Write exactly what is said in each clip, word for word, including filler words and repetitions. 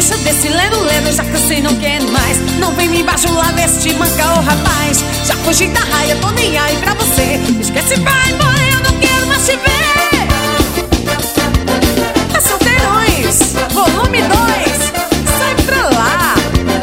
Deixa desse lero-lero, já cansei, não quero mais. Não vem me bajular, veste manca, ô rapaz. Já fugi da raia, tô nem aí pra você. Esquece, vai, boy, eu não quero mais te ver. É Solteirões, volume dois. Sai pra lá.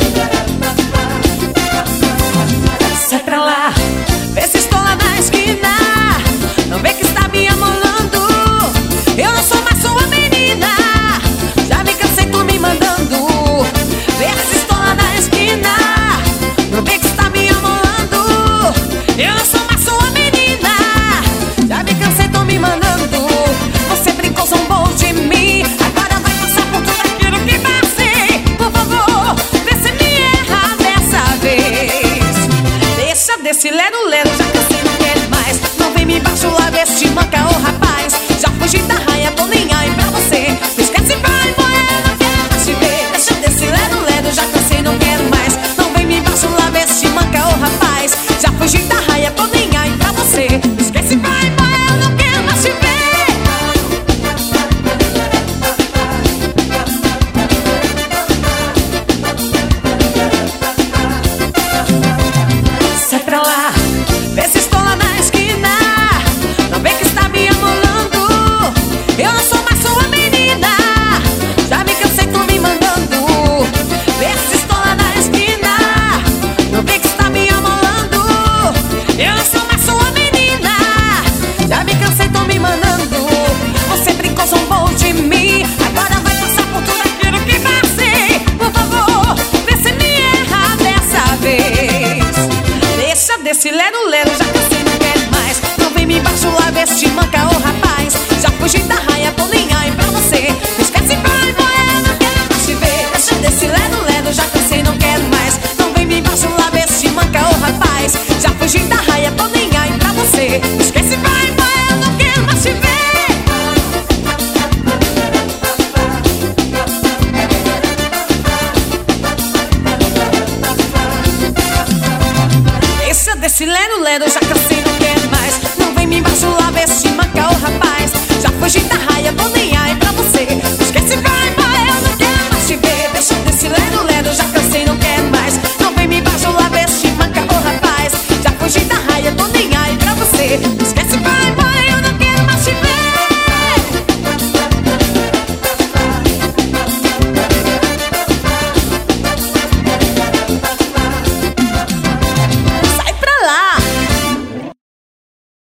Sai pra lá. Vê se estou lá na esquina. Não vê que está me amolando. Eu não sou mais sua menina. Já me cansei, tô me mandando. Vê se estou lá na esquina. Não vê que está me amolando. Eu não sou mais sua menina. Já me cansei, tô me mandando. Você brincou, zombou de mim. Agora vai passar por tudo aquilo que passei. Por favor, vê se me erra dessa vez. Deixa desse lero-lero, já cansei, não quero mais. Não vem me bajular, veste manca, ô rapaz. Já fugi da raia, tô nem aí pra você. Esquece, vai, mulher, não quero mais te ver. Deixa desse lero-lero, já cansei, não quero mais. Não vem me bajular, veste manca, ô rapaz. Já fugi da raia, tô nem aí pra você. Esquece, vai, mulher, não quero mais te ver. Sai pra lá, vê se estou lá na esquina. Não vê que está me amolando. Eu não sou mais sua menina. Já me cansei, tô me mandando. Vê se estou lá na esquina. Não vê que está me amolando. Eu não sou mais sua menina. Já me cansei, tô me mandando. Você brincou, zombou de mim. Agora vai passar por tudo aquilo que passei. Por favor, vê se me erra dessa vez. Deixa desse lero-lero, já cansei, não quero mais. Não vem me bajular, veste manca, ô rapaz. Já fugi da raia, tô nem aí pra você. Esquece, vai, mulher, não quero mais te ver. Deixa desse lero-lero, já cansei, não quero mais. Não vem me bajular, veste manca, ô rapaz. Já fugi da raia, tô nem aí pra você. Esquece, vai, mulher, não quero mais te ver. Deixa desse lero-lero, já